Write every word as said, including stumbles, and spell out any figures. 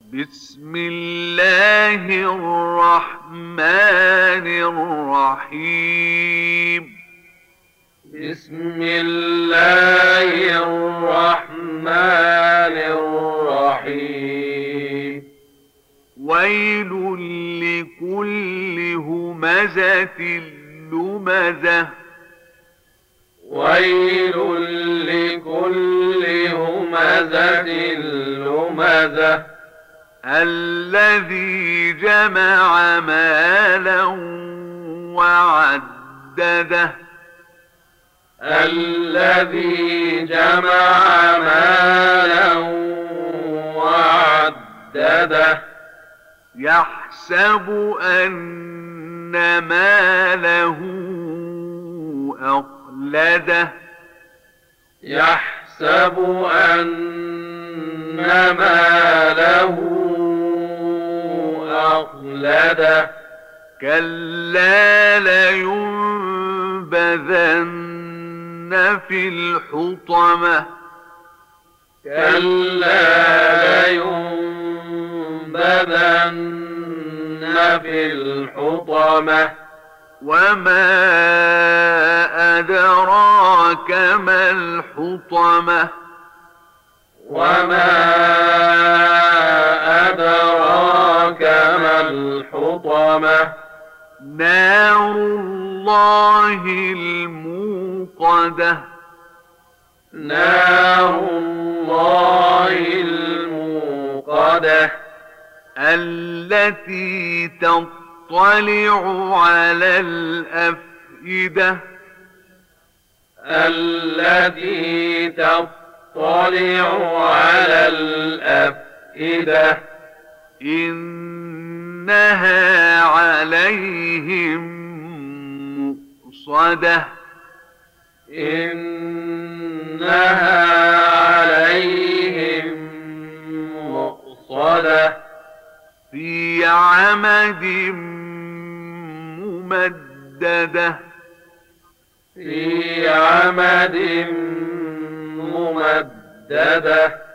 بسم الله الرحمن الرحيم بسم الله الرحمن الرحيم ويل لكل همزة لمزة ويل لكل همزة لمزة الذي جمع مالا وعدده الذي جمع مالا وعدده يحسب أن ماله أخلده يحسب أن ماله أخلده كلا لينبذن في الحطمة كلا لينبذن في الحطمة وما أدراك ما الحطمة وما أدراك ما الحطمة نار الله الموقدة نار الله الموقدة التي تطلع على الأفئدة التي تطلع على الأفئدة إنها عليهم مؤصدة إنها عليهم مؤصدة في عمد ممددة في عمد ممددة